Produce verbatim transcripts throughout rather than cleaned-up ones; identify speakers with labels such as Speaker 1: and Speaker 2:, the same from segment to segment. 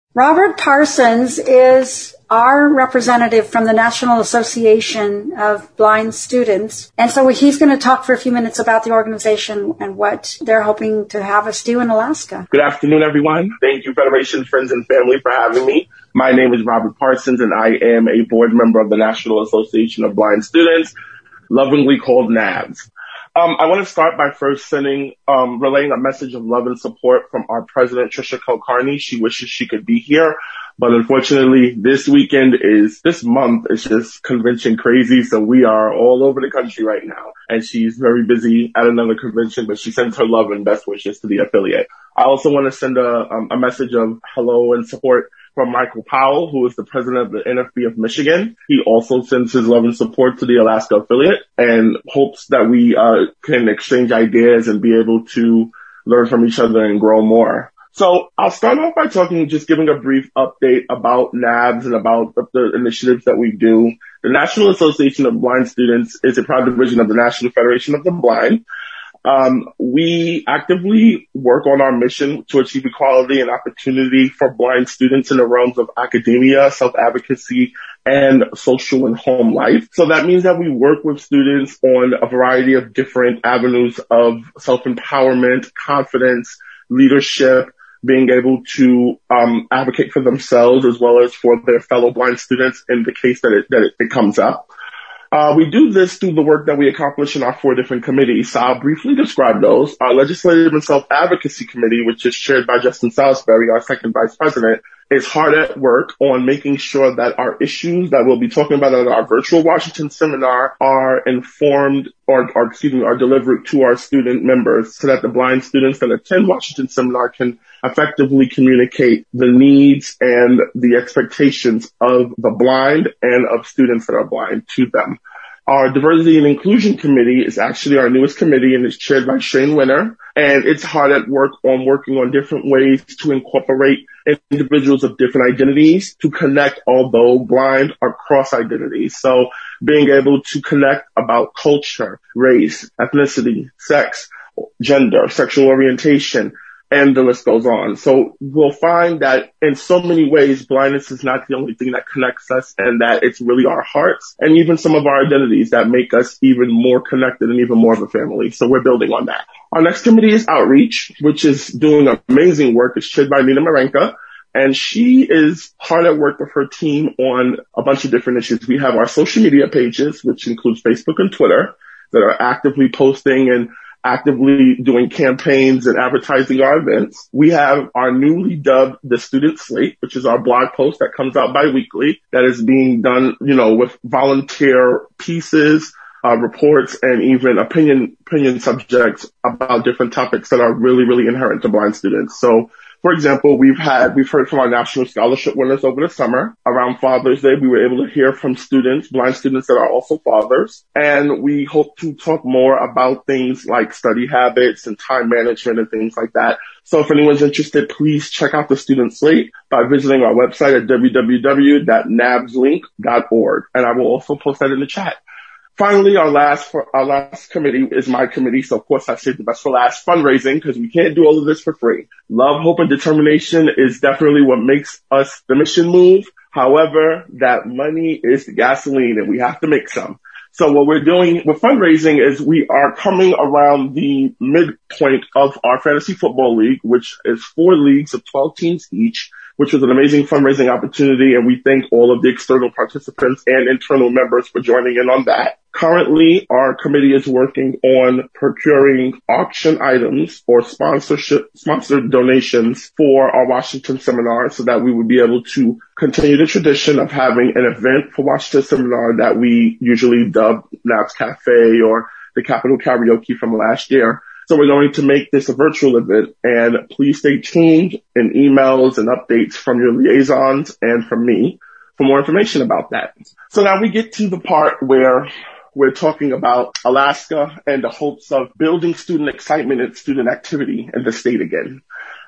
Speaker 1: Robert Parsons is our representative from the National Association of Blind Students. And so he's going to talk for a few minutes about the organization and what they're hoping to have us do in Alaska.
Speaker 2: Good afternoon, everyone. Thank you, Federation, friends, and family, for having me. My name is Robert Parsons, and I am a board member of the National Association of Blind Students, lovingly called NABS. Um, I want to start by first sending, um, relaying a message of love and support from our president, Trisha Kulkarni. She wishes she could be here, but unfortunately, this weekend is, this month is just convention crazy, so we are all over the country right now, and she's very busy at another convention, but she sends her love and best wishes to the affiliate. I also want to send a, um, a message of hello and support from Michael Powell, who is the president of the N F B of Michigan. He also sends his love and support to the Alaska affiliate and hopes that we uh, can exchange ideas and be able to learn from each other and grow more. So I'll start off by talking, just giving a brief update about NABS and about the initiatives that we do. The National Association of Blind Students is a proud division of the National Federation of the Blind. Um, we actively work on our mission to achieve equality and opportunity for blind students in the realms of academia, self-advocacy, and social and home life. So that means that we work with students on a variety of different avenues of self-empowerment, confidence, leadership, being able to um, advocate for themselves as well as for their fellow blind students in the case that it, that it, it comes up. Uh, we do this through the work that we accomplish in our four different committees. So I'll briefly describe those. Our Legislative and Self-Advocacy Committee, which is chaired by Justin Salisbury, our second vice president, is hard at work on making sure that our issues that we'll be talking about at our virtual Washington seminar are informed or, or excuse me, are delivered to our student members so that the blind students that attend Washington seminar can effectively communicate the needs and the expectations of the blind and of students that are blind to them. Our Diversity and Inclusion Committee is actually our newest committee and is chaired by Shane Winner. And it's hard at work on working on different ways to incorporate individuals of different identities to connect, although blind, across identities. So being able to connect about culture, race, ethnicity, sex, gender, sexual orientation, and the list goes on. So we'll find that in so many ways, blindness is not the only thing that connects us, and that it's really our hearts and even some of our identities that make us even more connected and even more of a family. So we're building on that. Our next committee is Outreach, which is doing amazing work. It's chaired by Nina Marenka, and she is hard at work with her team on a bunch of different issues. We have our social media pages, which includes Facebook and Twitter, that are actively posting and actively doing campaigns and advertising our events. We have our newly dubbed The Student Slate, which is our blog post that comes out bi-weekly that is being done, you know, with volunteer pieces, uh, reports, and even opinion, opinion subjects about different topics that are really, really inherent to blind students. So, for example, we've had, we've heard from our national scholarship winners over the summer. Around Father's Day, we were able to hear from students, blind students that are also fathers. And we hope to talk more about things like study habits and time management and things like that. So if anyone's interested, please check out the Student Slate by visiting our website at w w w dot nabs link dot org. And I will also post that in the chat. Finally, our last our last committee is my committee, so of course I saved the best for last, fundraising, because we can't do all of this for free. Love, hope, and determination is definitely what makes us the mission move. However, that money is the gasoline, and we have to make some. So what we're doing with fundraising is we are coming around the midpoint of our fantasy football league, which is four leagues of twelve teams each, which was an amazing fundraising opportunity, and we thank all of the external participants and internal members for joining in on that. Currently, our committee is working on procuring auction items or sponsorship, sponsored donations for our Washington seminar so that we would be able to continue the tradition of having an event for Washington seminar that we usually dub NABS Cafe or the Capitol Karaoke from last year. So we're going to make this a virtual event, and please stay tuned in emails and updates from your liaisons and from me for more information about that. So now we get to the part where we're talking about Alaska and the hopes of building student excitement and student activity in the state again.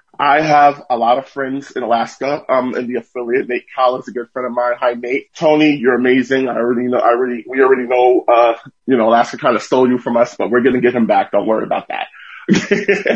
Speaker 2: I have a lot of friends in Alaska, um, in the affiliate. Nate Cowell is a good friend of mine. Hi, Nate. Tony, you're amazing. I already know, I already, we already know, uh, you know, Alaska kind of stole you from us, but we're going to get him back. Don't worry about that.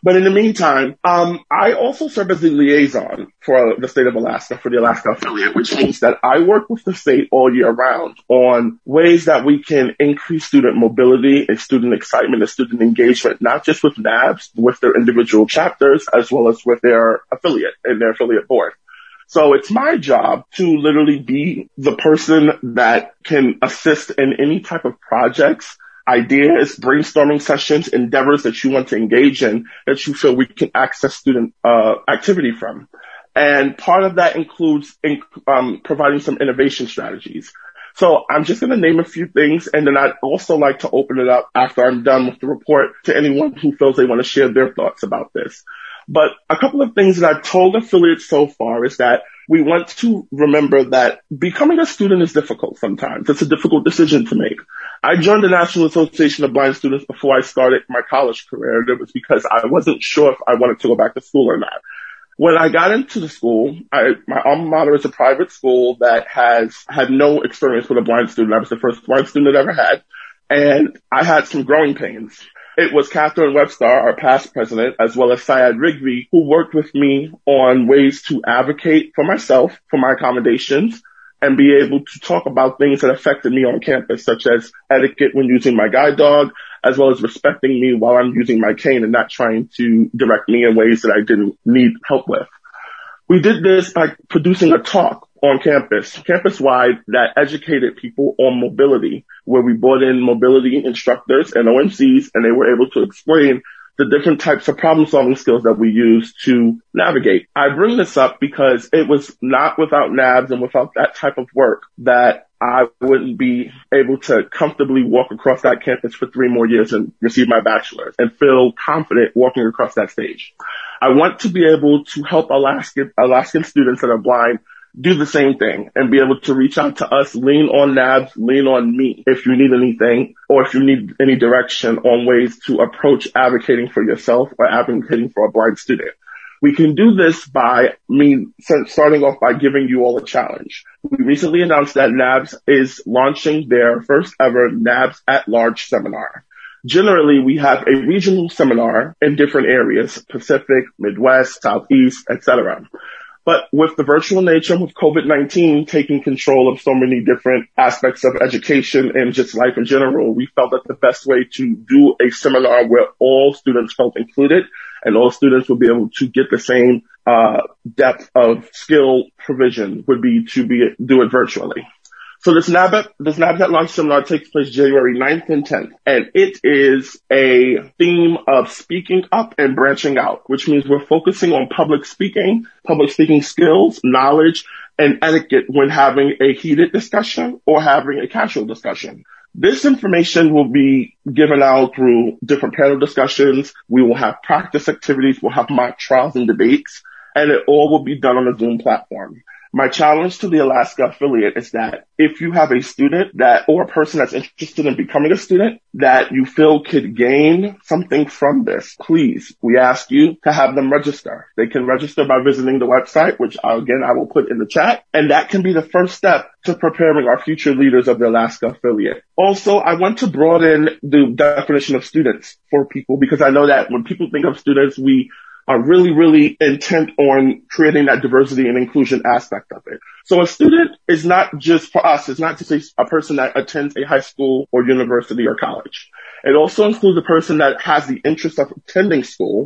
Speaker 2: But in the meantime, um, I also serve as the liaison for the state of Alaska, for the Alaska affiliate, which means that I work with the state all year round on ways that we can increase student mobility and student excitement and student engagement, not just with N A B S, with their individual chapters, as well as with their affiliate and their affiliate board. So it's my job to literally be the person that can assist in any type of projects, ideas, brainstorming sessions, endeavors that you want to engage in that you feel we can access student uh, activity from. And part of that includes in, um, providing some innovation strategies. So I'm just going to name a few things, and then I'd also like to open it up after I'm done with the report to anyone who feels they want to share their thoughts about this. But a couple of things that I've told affiliates so far is that we want to remember that becoming a student is difficult sometimes. It's a difficult decision to make. I joined the National Association of Blind Students before I started my college career, and it was because I wasn't sure if I wanted to go back to school or not. When I got into the school, I, my alma mater is a private school that has had no experience with a blind student. I was the first blind student it ever had, and I had some growing pains. It was Catherine Webster, our past president, as well as Syed Rigby, who worked with me on ways to advocate for myself, for my accommodations, and be able to talk about things that affected me on campus, such as etiquette when using my guide dog, as well as respecting me while I'm using my cane and not trying to direct me in ways that I didn't need help with. We did this by producing a talk on campus, campus-wide, that educated people on mobility, where we brought in mobility instructors and O M Cs, and they were able to explain the different types of problem-solving skills that we use to navigate. I bring this up because it was not without N A B S and without that type of work that I wouldn't be able to comfortably walk across that campus for three more years and receive my bachelor's and feel confident walking across that stage. I want to be able to help Alaskan, Alaskan students that are blind do the same thing and be able to reach out to us, lean on N A B S, lean on me if you need anything or if you need any direction on ways to approach advocating for yourself or advocating for a blind student. We can do this by me starting off by giving you all a challenge. We recently announced that N A B S is launching their first ever N A B S at Large seminar. Generally, we have a regional seminar in different areas, Pacific, Midwest, Southeast, et cetera. But with the virtual nature, with COVID nineteen taking control of so many different aspects of education and just life in general, we felt that the best way to do a seminar where all students felt included and all students would be able to get the same uh depth of skill provision would be to be do it virtually. So this N A B S, this N A B S at Launch seminar takes place January ninth and tenth, and it is a theme of speaking up and branching out, which means we're focusing on public speaking, public speaking skills, knowledge, and etiquette when having a heated discussion or having a casual discussion. This information will be given out through different panel discussions. We will have practice activities. We'll have mock trials and debates, and it all will be done on a Zoom platform. My challenge to the Alaska affiliate is that if you have a student that, or a person that's interested in becoming a student that you feel could gain something from this, please, we ask you to have them register. They can register by visiting the website, which again, I will put in the chat. And that can be the first step to preparing our future leaders of the Alaska affiliate. Also, I want to broaden the definition of students for people because I know that when people think of students, we are really, really intent on creating that diversity and inclusion aspect of it. So a student is not just for us, it's not just a, a person that attends a high school or university or college. It also includes a person that has the interest of attending school,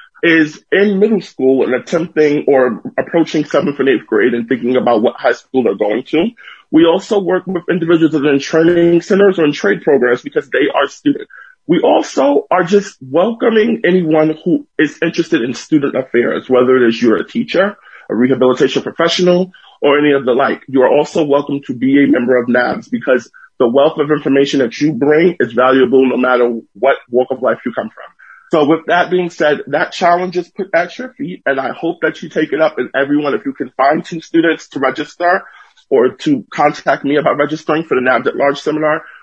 Speaker 2: is in middle school and attempting or approaching seventh and eighth grade and thinking about what high school they're going to. We also work with individuals that are in training centers or in trade programs because they are students. We also are just welcoming anyone who is interested in student affairs, whether it is you're a teacher, a rehabilitation professional, or any of the like. You are also welcome to be a member of N A B S because the wealth of information that you bring is valuable no matter what walk of life you come from. So with that being said, that challenge is put at your feet, and I hope that you take it up. And everyone, if you can find two students to register or to contact me about registering for the N A B S at Large seminar,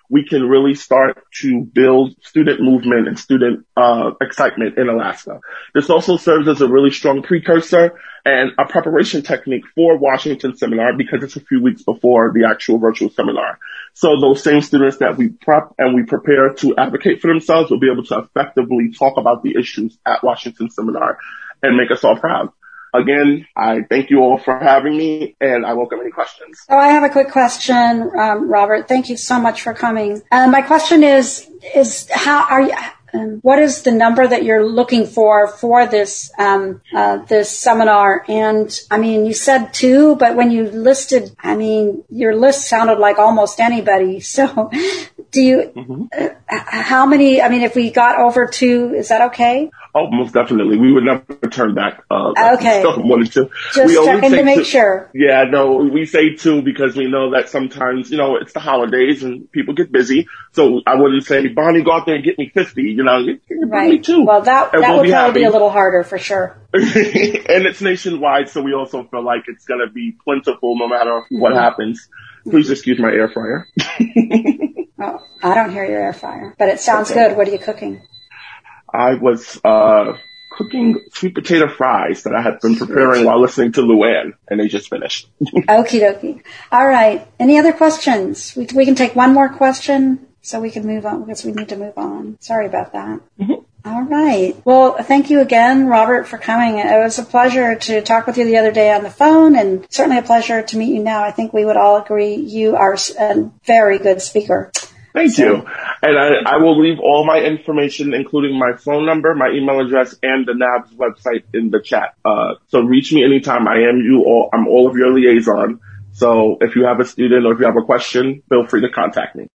Speaker 2: we can really start to build student movement and student uh, excitement in Alaska. This also serves as a really strong precursor and a preparation technique for Washington seminar because it's a few weeks before the actual virtual seminar. So those same students that we prep and we prepare to advocate for themselves will be able to effectively talk about the issues at Washington seminar and make us all proud. Again, I thank you all for having me, and I welcome any questions.
Speaker 1: Oh, I have a quick question, um, Robert. Thank you so much for coming. Uh, my question is, is how are you, um, what is the number that you're looking for for this, um, uh, this seminar? And I mean, you said two, but when you listed, I mean, your list sounded like almost anybody. So do you, mm-hmm. uh, how many, I mean, if we got over two, is that okay?
Speaker 2: Oh, most definitely. We would never turn back. Uh,
Speaker 1: okay.
Speaker 2: Wanted to.
Speaker 1: Just
Speaker 2: we
Speaker 1: checking to make
Speaker 2: two.
Speaker 1: sure.
Speaker 2: Yeah, no, we say two because we know that sometimes, you know, it's the holidays and people get busy. So I wouldn't say, Bonnie, go out there and get me fifty. You know, you can
Speaker 1: right.
Speaker 2: me two.
Speaker 1: Well, that, that
Speaker 2: we'll
Speaker 1: would
Speaker 2: be
Speaker 1: probably
Speaker 2: happy.
Speaker 1: be a little harder for sure.
Speaker 2: And it's nationwide, so we also feel like it's going to be plentiful no matter what mm-hmm. happens. Please excuse my air fryer.
Speaker 1: Oh, I don't hear your air fryer, but it sounds okay. Good. What are you cooking?
Speaker 2: I was, uh, cooking sweet potato fries that I had been preparing while listening to Luann, and they just finished.
Speaker 1: Okie dokie. All right. Any other questions? We, we can take one more question so we can move on because we need to move on. Sorry about that. Mm-hmm. All right. Well, thank you again, Robert, for coming. It was a pleasure to talk with you the other day on the phone, and certainly a pleasure to meet you now. I think we would all agree you are a very good speaker.
Speaker 2: Thank so. you. And I, I will leave all my information, including my phone number, my email address, and the N A B S website in the chat. Uh, so reach me anytime. I am you all. I'm all of your liaison. So if you have a student or if you have a question, feel free to contact me.